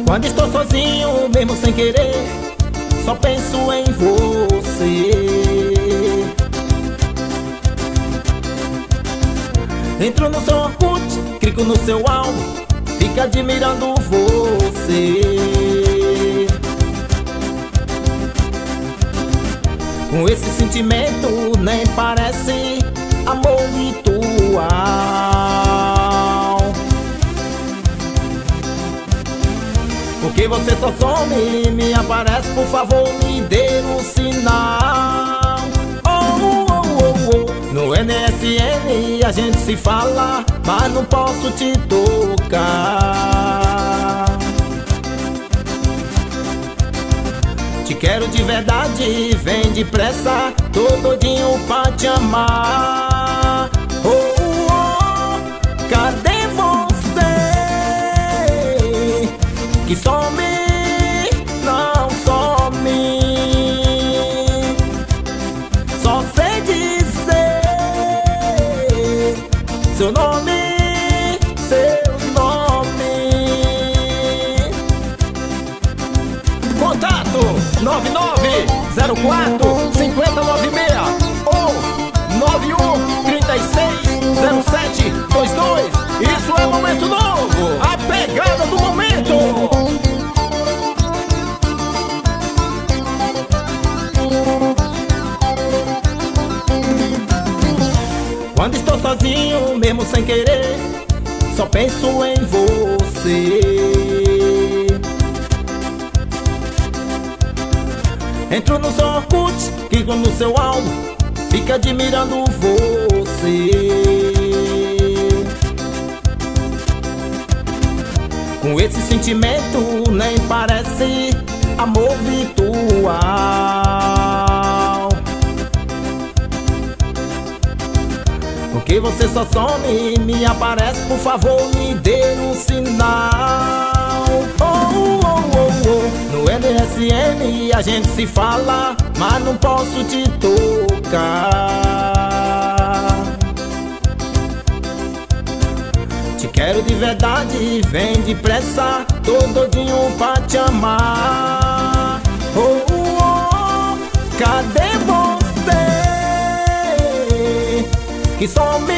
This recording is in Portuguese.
Quando estou sozinho, mesmo sem querer, só penso em você. Entro no seu Orkut, clico no seu álbum, fico admirando você. Com esse sentimento nem parece amor ritual. Porque você só some e me aparece, por favor me dê um sinal. Oh, oh, oh, oh. No MSN a gente se fala, mas não posso te tocar. Te quero de verdade, vem depressa, tô doidinho pra te amar. Oh, oh, cadê você? Que some, não some. Só sei dizer seu nome, seu nome. Contato 9904-5096 ou 91360722. Isso é Momento Novo, a pegada do momento. Quando estou sozinho, mesmo sem querer, só penso em você. Entro no seu Orkut, clico no seu álbum, fico admirando você. Com esse sentimento nem parece amor virtual. Porque você só some e me aparece, por favor me dê um sinal. Oh, oh, oh, oh. No MSN a gente se fala, mas não posso te tocar. Te quero de verdade, vem depressa, tô doidinho pra te amar. Oh, oh, cadê você? Que some,